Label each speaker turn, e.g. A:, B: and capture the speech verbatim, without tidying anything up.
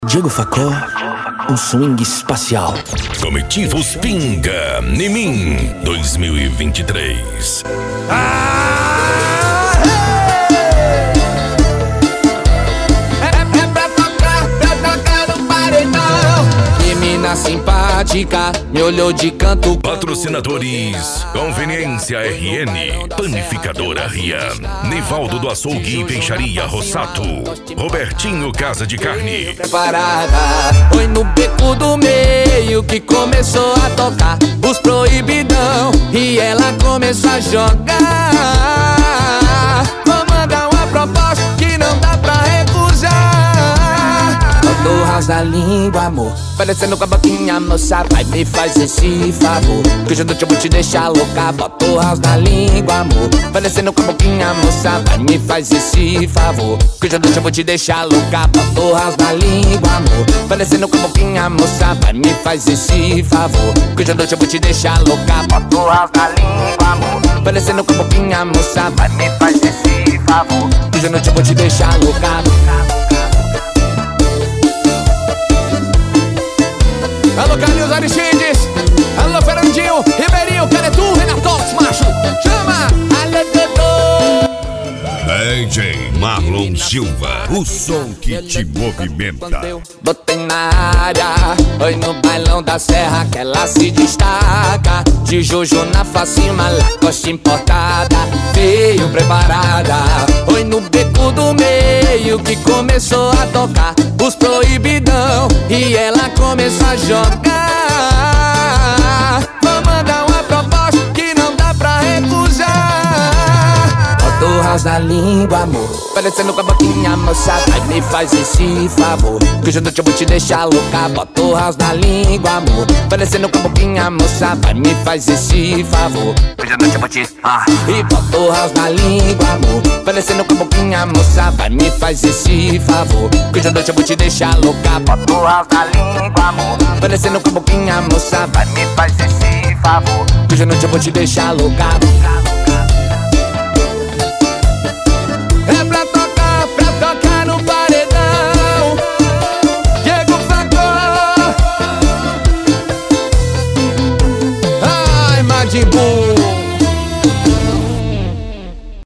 A: Diego Facó, um swing espacial.
B: Comitivos Pinga em mim dois mil e vinte e três.
C: Ah, hey! é, é pra tocar, pra tocar no paredão. Que mina simpática, me olhou de canto.
B: Patrocinadores: Conveniência R N, Panificadora Rian, Nivaldo do Açougue e Peixaria Rossato, Robertinho Casa de Carne.
C: Preparada, foi no beco do meio que começou a tocar os proibidão e ela começou a jogar. Vou mandar uma proposta que não dá pra recusar. Botou o house na língua, amor, parecendo com a boquinha, moça, vai me fazer esse favor, que hoje eu te vou te deixar louca. Botou o house na língua, amor, parecendo com a boquinha, moça, vai me fazer esse favor, que hoje eu vou te deixar louca. Botou o house na língua, amor, parecendo com a boquinha, moça, vai me fazer esse favor, que hoje eu vou te deixar louca. Botou o house na língua, amor, parecendo com a boquinha, moça, vai me fazer esse favor, que hoje eu vou te deixar louca. Alô, Carlinhos Aristides, alô, Fernandinho, Ribeirinho, Caretu, Renatox, macho, chama! Alô, Dodô!
B: D J Marlon Silva, o som que te movimenta.
C: Botei na área, oi no bailão da serra que ela se destaca. De Jojo na facima, Lacoste importada, veio preparada. Oi no beco do meio que começou a tocar os proibidão e ela começou a jogar. Vou mandar uma proposta que não dá pra recusar. Bota o house na língua, amor, parecendo com a boquinha, moça, vai me faz esse favor, que hoje eu vou te deixar louca. Bota o house na língua, amor, parecendo com a boquinha, moça, vai me faz esse favor, que hoje eu vou te... Ah. E bota o house na língua, amor, parecendo com a boquinha, moça, vai me faz esse favor, que hoje eu vou te deixar louca. Bota o house na língua, amor, parecendo com a boquinha, moça, vai me faz esse favor, que hoje eu vou te deixar louca.